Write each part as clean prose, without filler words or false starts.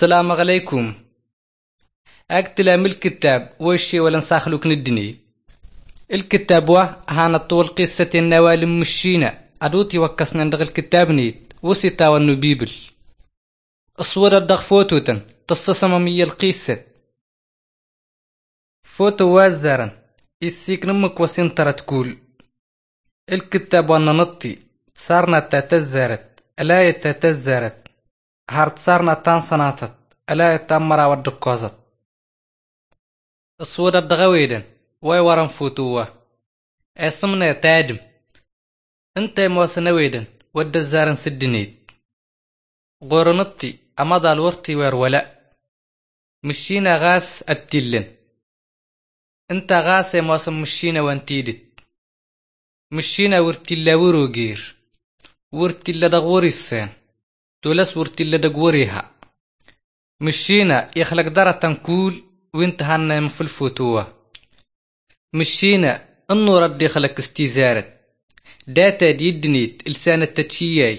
السلام عليكم. أقتل من الكتاب وشي ولا نساخلوك ندني الكتاب هانا طول قصة النوال مشينا أدوتي وكسنا ندغ الكتاب نيت وسيتا والنبيبل الصورة الدغ فوتوتن تصصم مية القصة فوتو وازرا السيك نمك وسنترة تقول الكتاب وانا نطي صارنا تتزرت ألا يتتزرت هارت صارنا تانصناتت ألا يتامرا ودقوزت الصورة الدغويدن واي ورن فوتوه اسمنا تادم انت موسى نويدن ود الزارن سدنيت غورنطي امضى الورتي ولا مشينا غاس التلن انت غاس موسى مشينا وانتيدت مشينا ورتلا وروغير ورتلا دغوري السين تولس ورتلا دغوريها مشينا يخلق دارة تنكول وانت هانا في الفوتوه مشينا النور ردي خلق استيزارت داتا دي دنيت لسان التتشياي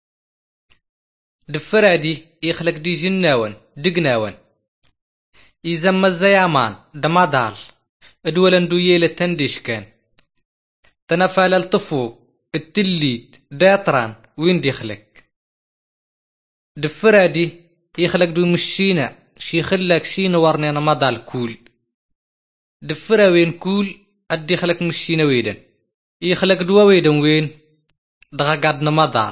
دفرادي يخلق دي جناون دقناون إذا ما الزيامان دمادال ادولن دويلة تنديش كان تنفال الطفوق التليت داتران وين دي خلق دفرادي يخلق دو مشينا شي خلق شين ورنينا مدال كول دفرا وين كول ادي خلق مشينا ويدن يخلق دوا ويدن وين دغا قادنا مدال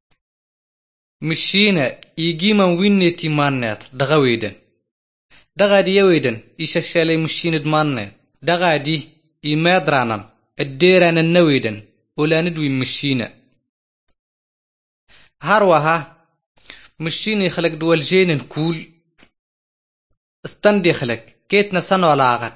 مشينا يجيما وين نيتي مانات دغا ويدن دغا دي ويدن يششالي مشينا دمانات دغا دي يمادرانان الديران النويدن ولا ندوي مشينا هاروها مشينا يخلق دوا الجين كول استندي خلق كيتنا سنو على عغد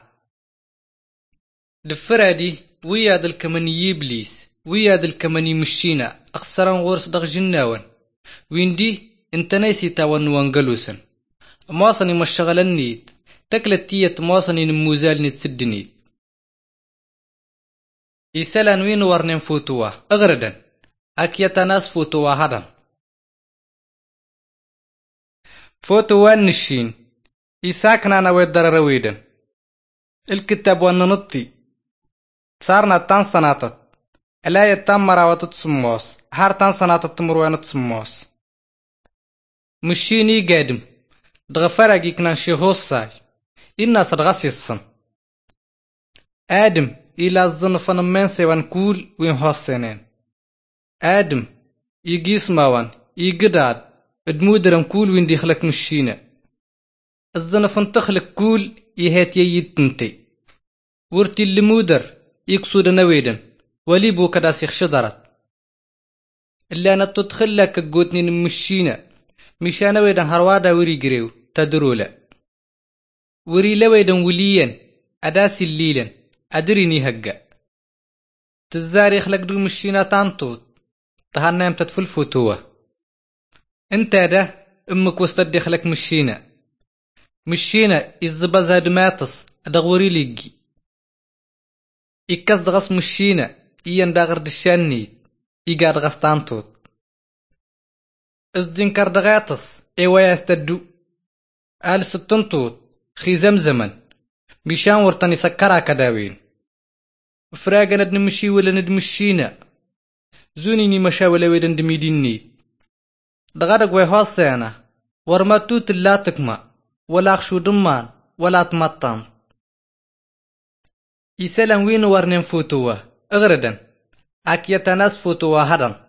دفرادي وياد الكماني يبليس وياد الكماني مشينا أخسران غورس دغ جناون ويندي انت نايسي تاوان وانقلوسن مواصني مشغلن نيت تكلت تية مواصني نموزال نتسدنيت يسالان وين ورنين فوتوا اغردن اكيتا ناس فوتوا هدن فوتوا نشين يساكنا انا ويدر رويدن الكتاب وانا نطي صارنا تان سناتت ألا يتامرا وتتسموس هار تان سناتت تمروين تسموس مشيني قادم دغفرقي كنان شيهوساي إنا صدغسيسن آدم إلا الظنفن من سيوان كول وين هوسينين آدم يجيس ماوان يقداد ادمودرن كول وين ديخلك مشينا الظنفن تخلق كول يهات ييتنتي ورتي اللي مودر يقصود نويدن ولي بو كداس يخشدرت اللي أنا تدخل لك قوتني نمشينا مشان ويدن هروادا وري جريو تدرولا وري لويدن وليا أداسي الليلا أدريني هجا تزاري خلق دو مشينا تانطوط تهنام تدفل فوتوه انت ده امك وستدي خلق مشينا الزبازة دماتس أدغوري ليجي إكاس دغس مشينا إيان داغر دشاني إيقاد غستانتوت إزدين كاردغاتس إيوايا استدو آل ستنتوت خي زمزمن مشان ورطاني سكرا كداوين فراغا ندمشي ولا ندمشينا زونيني مشا ولا ويدن دميديني دغادق ويهوسينا ورما توت لا تكما ولا أخشو دمان ولا تمطان يسالن وين ورنين فوتوه اغردن اكيتا ناس فوتوه هدن